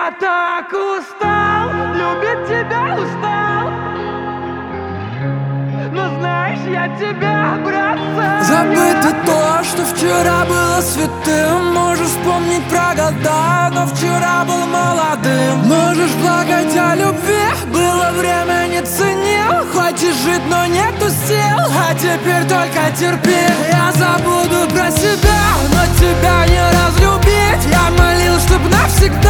Я так устал, любить тебя устал. Но знаешь, я тебя бросаю. Забыто то, что вчера было святым. Можешь вспомнить про года, но вчера был молодым. Можешь плакать о любви, было время, не ценил. Хочешь жить, но нету сил, а теперь только терпи. Я забуду про себя, но тебя не разлюбить. Я молил, чтоб навсегда